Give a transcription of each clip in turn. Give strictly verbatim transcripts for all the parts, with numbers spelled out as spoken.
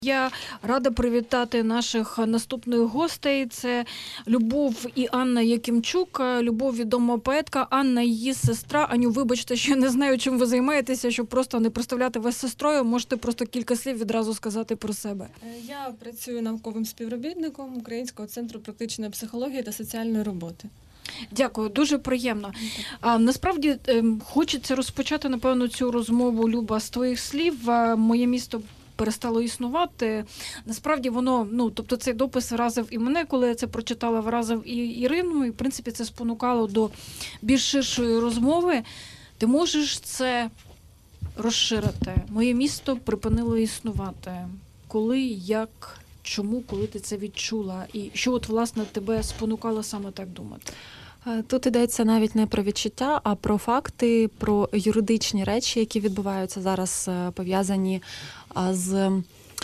Я рада привітати наших наступних гостей. Це Любов і Анна Якимчук. Любов – відома поетка, Анна – її сестра. Аню, вибачте, що я не знаю, чим ви займаєтеся, щоб просто не представляти вас сестрою. Можете просто кілька слів відразу сказати про себе. Я працюю науковим співробітником Українського центру практичної психології та соціальної роботи. Дякую, дуже приємно. А, насправді, хочеться розпочати, напевно, цю розмову, Люба, з твоїх слів. Моє місто перестало існувати. Насправді воно, ну, тобто цей допис вразив і мене, коли я це прочитала, вразив і Ірину, і, в принципі, це спонукало до більш ширшої розмови. Ти можеш це розширити? Моє місто припинило існувати. Коли, як, чому, коли ти це відчула? І що, от, власне, тебе спонукало саме так думати? Тут йдеться навіть не про відчуття, а про факти, про юридичні речі, які відбуваються зараз, пов'язані з...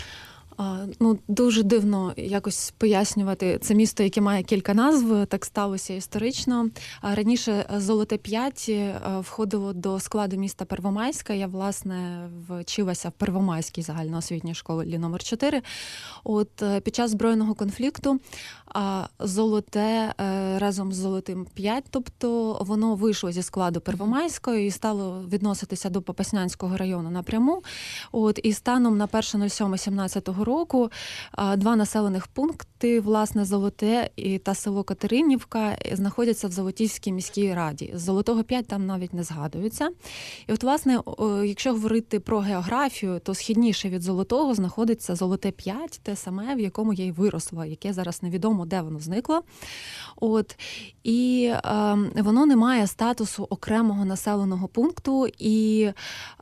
Ну, дуже дивно якось пояснювати. Це місто, яке має кілька назв, так сталося історично. Раніше Золоте п'ять входило до складу міста Первомайська. Я, власне, вчилася в Первомайській загальноосвітній школі номер чотири. От під час збройного конфлікту Золоте разом з Золотим п'ять, тобто воно вийшло зі складу Первомайської і стало відноситися до Попаснянського району напряму. От і станом на перше сьоме сімнадцятого року два населених пункти, власне, Золоте та село Катеринівка, знаходяться в Золотівській міській раді. З Золотого п'ять там навіть не згадуються. І от, власне, якщо говорити про географію, то східніше від Золотого знаходиться Золоте п'ять, те саме, в якому я й виросла, яке зараз невідомо, де воно зникло. От. І е, воно не має статусу окремого населеного пункту. І е,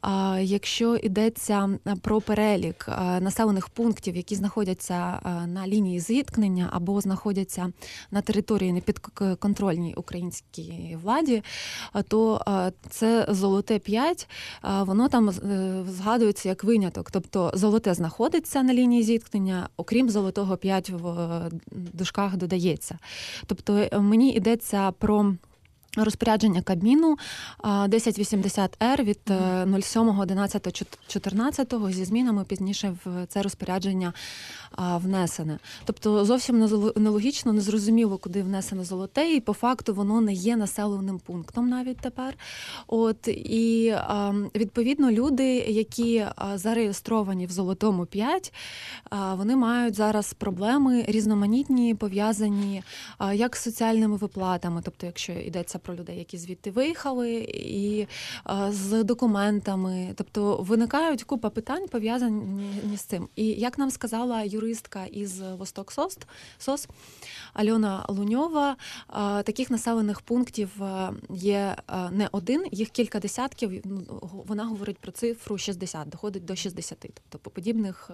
якщо йдеться про перелік е, населених пунктів, які знаходяться е, на лінії зіткнення або знаходяться на території непідконтрольній українській владі, е, то е, це Золоте п'ять, е, воно там е, згадується як виняток. Тобто Золоте знаходиться на лінії зіткнення, окрім Золотого п'ять в е, дужках додається. Тобто мені йдеться про розпорядження Кабміну десять вісімдесят ер від сьомого одинадцятого чотирнадцятого зі змінами пізніше в це розпорядження внесене. Тобто зовсім нелогічно, незрозуміло, куди внесено Золоте, і по факту воно не є населеним пунктом навіть тепер. От, і відповідно люди, які зареєстровані в Золотому п'ять, вони мають зараз проблеми різноманітні, пов'язані як з соціальними виплатами, тобто якщо йдеться про людей, які звідти виїхали, і а, з документами. Тобто виникають купа питань, пов'язані з цим. І як нам сказала юристка із Восток СОС Альона Луньова, а, таких населених пунктів є а, не один, їх кілька десятків. Вона говорить про цифру шістдесят, доходить до шістдесят. Тобто подібних,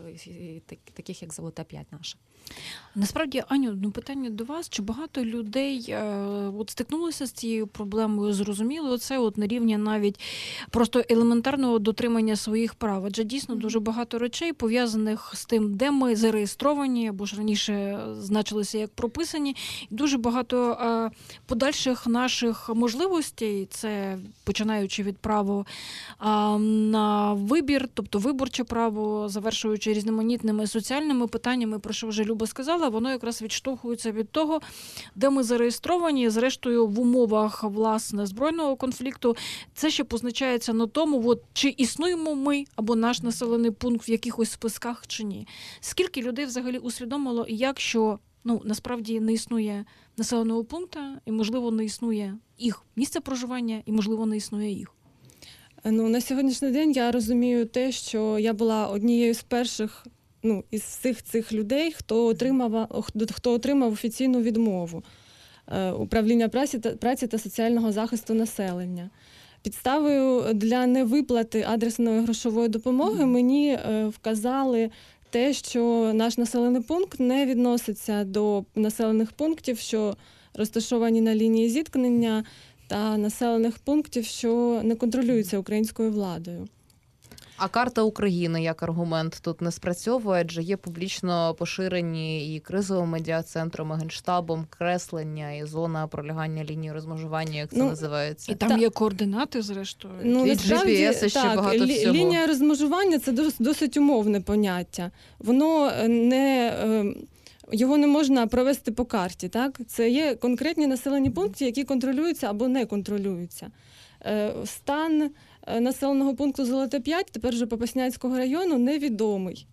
а, таких як Золоте п'ять наше. Насправді, Аню, ну, питання до вас. Чи багато людей е, от стикнулися з цією проблемою, зрозуміли оце от на рівні навіть просто елементарного дотримання своїх прав? Адже дійсно дуже багато речей пов'язаних з тим, де ми зареєстровані, або ж раніше значилися як прописані. І дуже багато е, подальших наших можливостей, це починаючи від права е, на вибір, тобто виборче право, завершуючи різноманітними соціальними питаннями, про що вже Люба сказала, воно якраз відштовхується від того, де ми зареєстровані. Зрештою, в умовах, власне, збройного конфлікту це ще позначається на тому, от, чи існуємо ми або наш населений пункт в якихось списках чи ні. Скільки людей взагалі усвідомило, як що, ну, насправді не існує населеного пункту, і, можливо, не існує їх місце проживання, і, можливо, не існує їх? Ну, на сьогоднішній день я розумію те, що я була однією з перших, ну, із всіх цих людей, хто отримав, хто отримав офіційну відмову управління праці та, праці та соціального захисту населення. Підставою для невиплати адресної грошової допомоги мені вказали те, що наш населений пункт не відноситься до населених пунктів, що розташовані на лінії зіткнення, та населених пунктів, що не контролюються українською владою. А карта України як аргумент тут не спрацьовує, адже є публічно поширені і кризовим медіа-центром, і Генштабом креслення, і зона пролягання лінії розмежування, як це Ну, називається. І там Та- є координати, зрештою. Ну, І насправді, джі пі ес, і ще так, багато лі- всього. лінія розмежування – це дос- досить умовне поняття. Воно не... е, Його не можна провести по карті, так? Це є конкретні населені пункти, які контролюються або не контролюються. Е, Стан е, населеного пункту Золоте п'ять, тепер вже Попаснянського району, невідомий.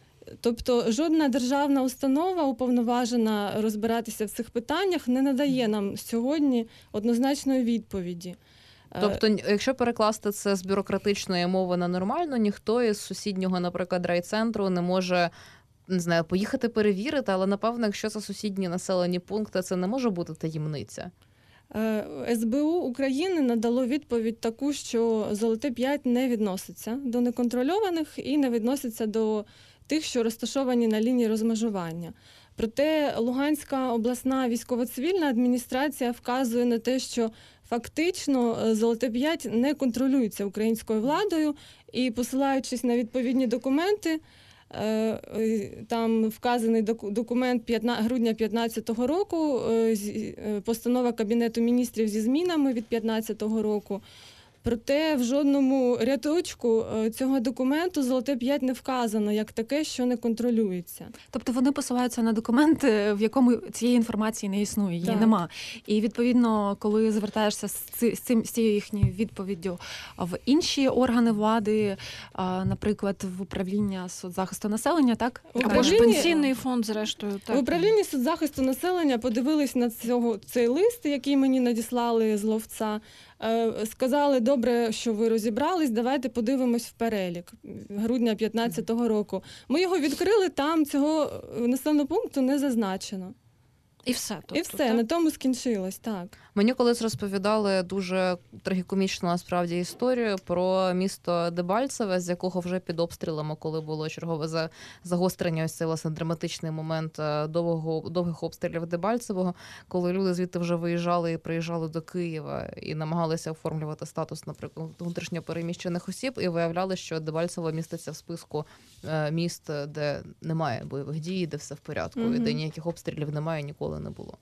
Тобто жодна державна установа, уповноважена розбиратися в цих питаннях, не надає нам сьогодні однозначної відповіді. Е, Тобто, якщо перекласти це з бюрократичної мови на нормально, ніхто із сусіднього, наприклад, райцентру не може, не знаю, поїхати перевірити, але, напевно, якщо це сусідні населені пункти, це не може бути таємниця. Е, ес бе у України надало відповідь таку, що Золоте п'ять не відноситься до неконтрольованих і не відноситься до тих, що розташовані на лінії розмежування. Проте Луганська обласна військово-цивільна адміністрація вказує на те, що фактично е, Золоте п'ять не контролюється українською владою, і, посилаючись на відповідні документи, е, е, там вказаний доку- документ п'ятна- грудня п'ятнадцятого року, е, зі- е, постанова Кабінету міністрів зі змінами від п'ятнадцятого року. Проте в жодному рядочку е, цього документу Золоте п'ять не вказано як таке, що не контролюється. Тобто вони посилаються на документ, в якому цієї інформації не існує, її Так. нема. І відповідно, коли звертаєшся з ци- з цим з цією їхньою відповіддю в інші органи влади, а, наприклад, в управління соцзахисту населення, так В Або ж управлінні- пенсійний фонд, зрештою. Так. В управлінні соцзахисту населення подивились на цього, цей лист, який мені надіслали з ловця. Е, Сказали, добре, що ви розібрались, давайте подивимось в перелік грудня п'ятнадцятого року. Ми його відкрили, там цього населеного пункту не зазначено. І все. Тобто, І все, так? на тому скінчилось, так. Мені колись розповідали дуже трагікомічну насправді історію про місто Дебальцеве, з якого вже під обстрілами, коли було чергове за- загострення, ось цей власне драматичний момент е, довгого, довгих обстрілів Дебальцевого, коли люди звідти вже виїжджали і приїжджали до Києва і намагалися оформлювати статус, наприклад, внутрішньо переміщених осіб, і виявляли, що Дебальцево міститься в списку е, міст, де немає бойових дій, де все в порядку, і Мгм. де ніяких обстрілів немає, ніколи не було.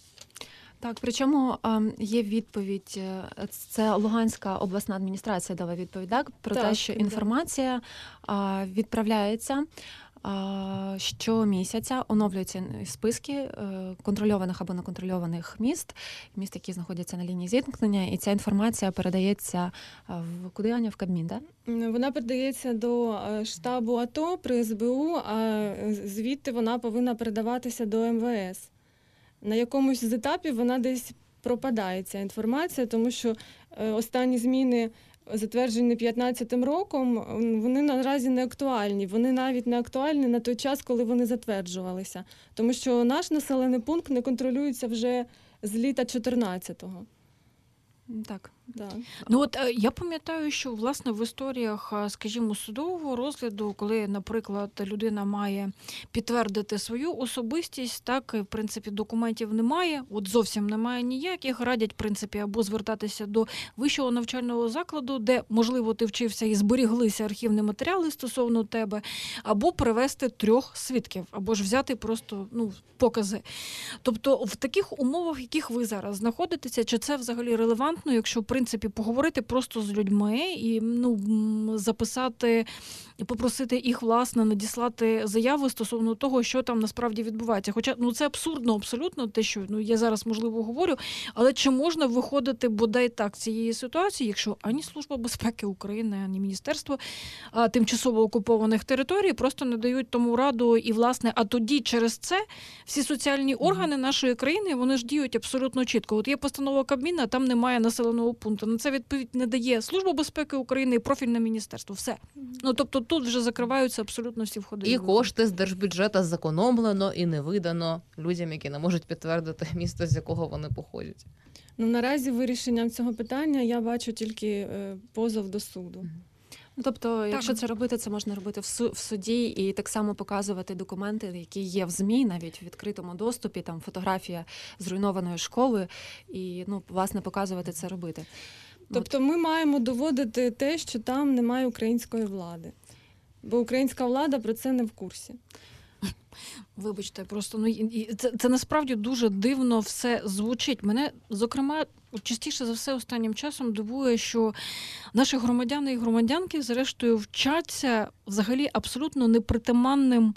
Так, причому ем, є відповідь, е, це Луганська обласна адміністрація дала відповідь, так, про Так, те, що да. інформація а, відправляється а, щомісяця, оновлюються списки е, контрольованих або неконтрольованих міст, міст, які знаходяться на лінії зіткнення, і ця інформація передається а, в куди, Аня, в Кабмін, так? Вона передається до е, штабу АТО при ес бе у, а е, звідти вона повинна передаватися до ем ве ес. На якомусь з етапів вона десь пропадає, ця інформація, тому що е, останні зміни, затверджені п'ятнадцятим роком, м, вони наразі не актуальні. Вони навіть не актуальні на той час, коли вони затверджувалися. Тому що наш населений пункт не контролюється вже з літа чотирнадцятого. Так. Да. Ну от е, я пам'ятаю, що власне в історіях, е, скажімо, судового розгляду, коли, наприклад, людина має підтвердити свою особистість, так і, в принципі, документів немає, от зовсім немає ніяких, радять, в принципі, або звертатися до вищого навчального закладу, де, можливо, ти вчився і зберіглися архівні матеріали стосовно тебе, або привести трьох свідків, або ж взяти просто, ну, покази. Тобто в таких умовах, в яких ви зараз знаходитеся, чи це взагалі релевантно, якщо, в принципі, поговорити просто з людьми і, ну, м, записати, і попросити їх, власне, надіслати заяви стосовно того, що там насправді відбувається. Хоча, ну, це абсурдно абсолютно, те, що, ну, я зараз, можливо, говорю, але чи можна виходити бодай так з цієї ситуації, якщо ані Служба безпеки України, ані Міністерство а, тимчасово окупованих територій просто не дають тому раду, і, власне, а тоді через це всі соціальні органи нашої країни, вони ж діють абсолютно чітко. От є постанова Кабміну, а там немає населеного пункту. На це відповідь не дає Служба безпеки України і профільне міністерство. Все. Ну, тобто тут вже закриваються абсолютно всі входи. І кошти з держбюджету зекономлено і не видано людям, які не можуть підтвердити місто, з якого вони походять. Ну, наразі вирішенням цього питання я бачу тільки е, позов до суду. Ну, тобто, якщо це робити, це можна робити в су- в суді і так само показувати документи, які є в ЗМІ, навіть в відкритому доступі, там фотографія зруйнованої школи, і, ну, власне, показувати це робити. Тобто ми маємо доводити те, що там немає української влади. Бо українська влада про це не в курсі. Вибачте, просто ну і- і це, це насправді дуже дивно все звучить. Мене, зокрема, частіше за все останнім часом дивує, що наші громадяни і громадянки, зрештою, вчаться взагалі абсолютно непритаманним,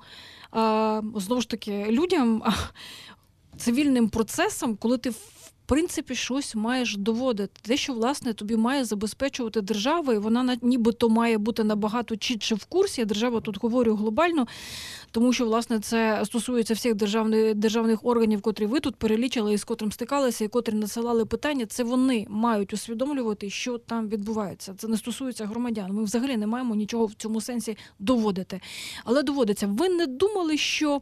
а, знову ж таки, людям, а, цивільним процесам, коли ти в принципі щось маєш доводити. Те, що, власне, тобі має забезпечувати держава, і вона на- нібито має бути набагато чітше в курсі. Я держава тут говорю глобально, тому що, власне, це стосується всіх державних, державних органів, котрі ви тут перелічили, і з котрим стикалися, і котрі надсилали питання. Це вони мають усвідомлювати, що там відбувається. Це не стосується громадян. Ми взагалі не маємо нічого в цьому сенсі доводити. Але доводиться. Ви не думали, що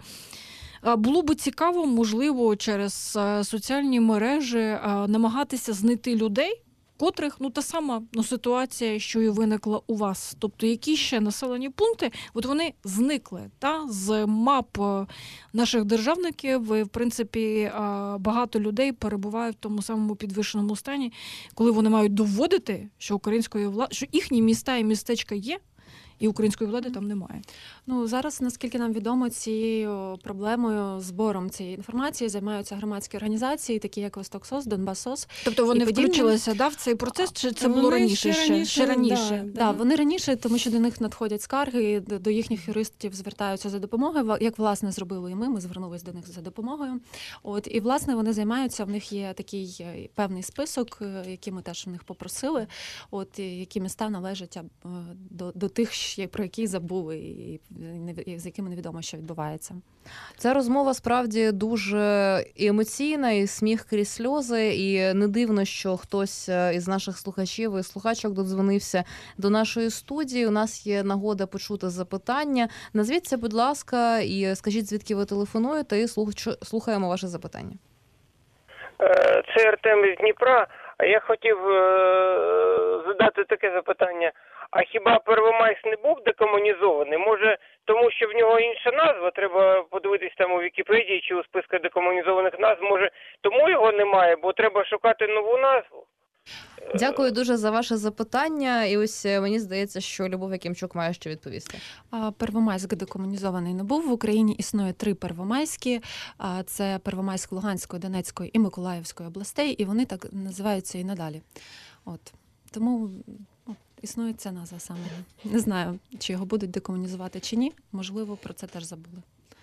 а, було би цікаво, можливо, через а, соціальні мережі а, намагатися знайти людей, котрих, ну, та сама ну, ситуація, що і виникла у вас. Тобто, які ще населені пункти, от вони зникли та, з мап е, наших державників. І, в принципі, е, багато людей перебуває в тому самому підвищеному стані, коли вони мають доводити, що української влади, що їхні міста і містечка є, і української влади там немає. Ну, зараз, наскільки нам відомо, цією проблемою, збором цієї інформації займаються громадські організації, такі як Восток-СОС, Донбас-СОС. Тобто вони І подібні. включилися да, в цей процес, чи це було Вони раніше ще ще? раніше, Ще раніше. да. Да, вони раніше, тому що до них надходять скарги, до до їхніх юристів звертаються за допомогою, ва- як, власне, зробили і ми, ми звернулися до них за допомогою. От, і, власне, вони займаються, в них є такий е, певний список, е, який ми теж у них попросили, от, і які міста належать а, е, до, до тих, щ- про які забули, і не- і з якими невідомо, що відбувається. Ця розмова справді дуже і емоційна, і сміх крізь сльози. І не дивно, що хтось із наших слухачів і слухачок додзвонився до нашої студії. У нас є нагода почути запитання. Назвіться, будь ласка, і скажіть, звідки ви телефонуєте, і слух- слухаємо ваше запитання. Е, Це Артем із Дніпра. А я хотів е, задати таке запитання. А хіба Первомайськ не був декомунізований? Може, тому що в нього інша назва? Треба подивитись там у Вікіпедії чи у списку декомунізованих назв. Може, тому його немає, бо треба шукати нову назву? Дякую дуже за ваше запитання. І ось е, мені здається, що Любов Якимчук має що відповісти. А, Первомайськ декомунізований не був. В Україні існує три Первомайські. А, Це Первомайськ Луганської, Донецької і Миколаївської областей, і вони так називаються і надалі. От. Тому ну, існує ця назва саме. Не знаю, чи його будуть декомунізувати чи ні. Можливо, про це теж забули.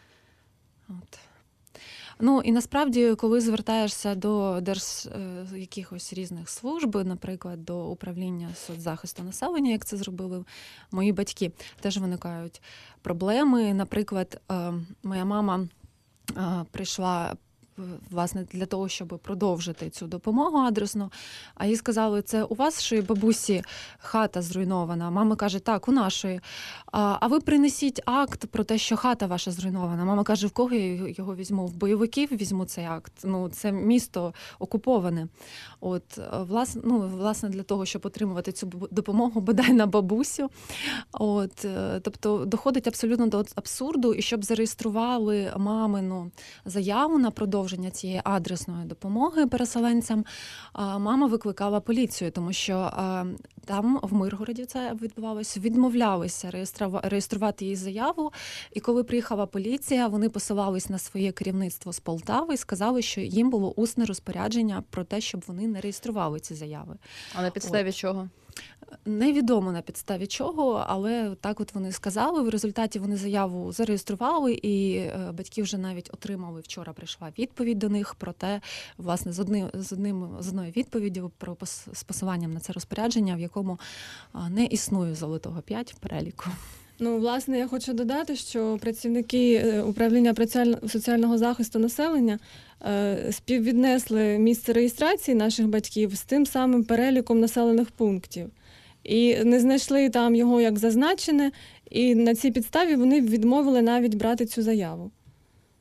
От. Ну і насправді, коли звертаєшся до держ е, якихось різних служб, наприклад, до управління соцзахисту населення, як це зробили мої батьки, теж виникають проблеми. Наприклад, е, моя мама е, прийшла е, власне для того, щоб продовжити цю допомогу адресну. А їй сказали, це у вашої бабусі хата зруйнована. Мама каже, так, у нашої. А, а ви принесіть акт про те, що хата ваша зруйнована. Мама каже, в кого я його візьму? В бойовиків візьму цей акт. Ну, це місто окуповане. От, власне, ну, власне, для того, щоб отримувати цю бу- допомогу, бодай на бабусю. От, е, тобто доходить абсолютно до абсурду, і щоб зареєстрували мамину заяву на продовження цієї адресної допомоги переселенцям, а, мама викликала поліцію, тому що а, там в Миргороді це відбувалося, відмовлялися реєструва- реєструвати її заяву. І коли приїхала поліція, вони посилались на своє керівництво з Полтави і сказали, що їм було усне розпорядження про те, щоб вони не реєстрували ці заяви. А на підставі чого? Невідомо на підставі чого, але так от вони сказали. В результаті вони заяву зареєстрували, і е, батьки вже навіть отримали, вчора прийшла відповідь до них про те, власне, з одним з одним з одною відповіддю про пос- з посиланням на це розпорядження, в якому а, не існує золотого п'ять в переліку. Ну, власне, я хочу додати, що працівники е, управління працюаль- соціального захисту населення е, співвіднесли місце реєстрації наших батьків з тим самим переліком населених пунктів. І не знайшли там його як зазначене, і на цій підставі вони відмовили навіть брати цю заяву.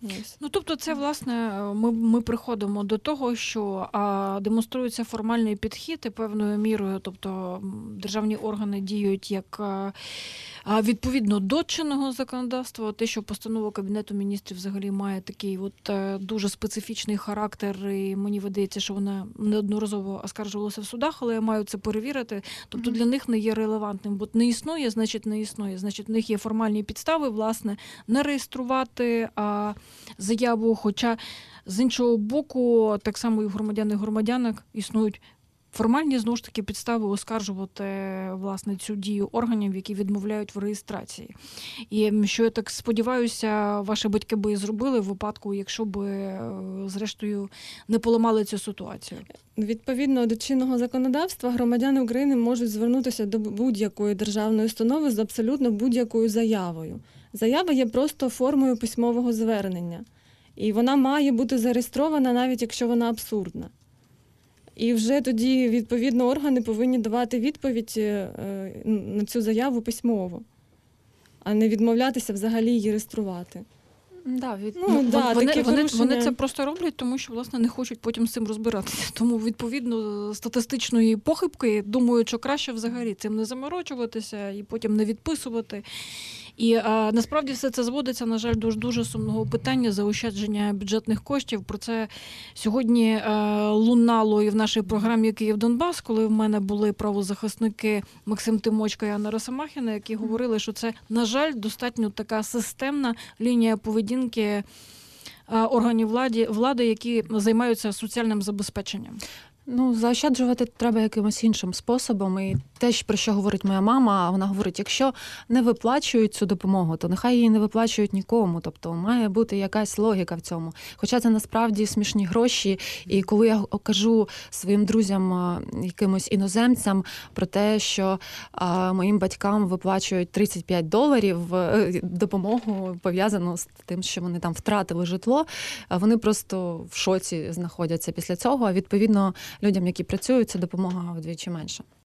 Ось. Ну, тобто, це, власне, ми, ми приходимо до того, що а, демонструється формальний підхід і певною мірою, тобто м, державні органи діють як а, а, відповідно до чинного законодавства. Те, що постанова Кабінету міністрів взагалі має такий от е, дуже специфічний характер, і мені видається, що вона неодноразово оскаржувалася в судах, але я маю це перевірити. Тобто Мгм. для них не є релевантним, бо не існує, значить не існує. Значить, в них є формальні підстави, власне, не реєструвати а, заяву. Хоча з іншого боку, так само і в громадян і громадянок існують формальні, знову ж таки, підстави оскаржувати, власне, цю дію органів, які відмовляють в реєстрації. І м, що я так сподіваюся, ваші батьки би і зробили в випадку, якщо би, е, зрештою, не поламали цю ситуацію. Відповідно до чинного законодавства, громадяни України можуть звернутися до будь-якої державної установи з абсолютно будь-якою заявою. Заява є просто формою письмового звернення. І вона має бути зареєстрована, навіть якщо вона абсурдна. І вже тоді, відповідно, органи повинні давати відповідь е, на цю заяву письмово, а не відмовлятися взагалі її реєструвати. Да, від... Ну, Ну, да, вони, таке вони, порушення. вони це просто роблять, тому що, власне, не хочуть потім з цим розбиратися. Тому, відповідно, статистичної похибки думають, що краще взагалі цим не заморочуватися і потім не відписувати. І а, насправді все це зводиться, на жаль, до дуже сумного питання заощадження бюджетних коштів. Про це сьогодні а, лунало і в нашій програмі «Київ-Донбас», коли в мене були правозахисники Максим Тимочко і Анна Росомахіна, які говорили, що це, на жаль, достатньо така системна лінія поведінки а, органів влади, влади, які займаються соціальним забезпеченням. Ну, заощаджувати треба якимось іншим способом. І те, про що говорить моя мама, вона говорить, якщо не виплачують цю допомогу, то нехай її не виплачують нікому. Тобто має бути якась логіка в цьому. Хоча це насправді смішні гроші. І коли я кажу своїм друзям, якимось іноземцям про те, що а, моїм батькам виплачують тридцять п'ять доларів е, допомогу, пов'язану з тим, що вони там втратили житло, а вони просто в шоці знаходяться після цього. А відповідно, людям, які працюють, ця допомога вдвічі менша.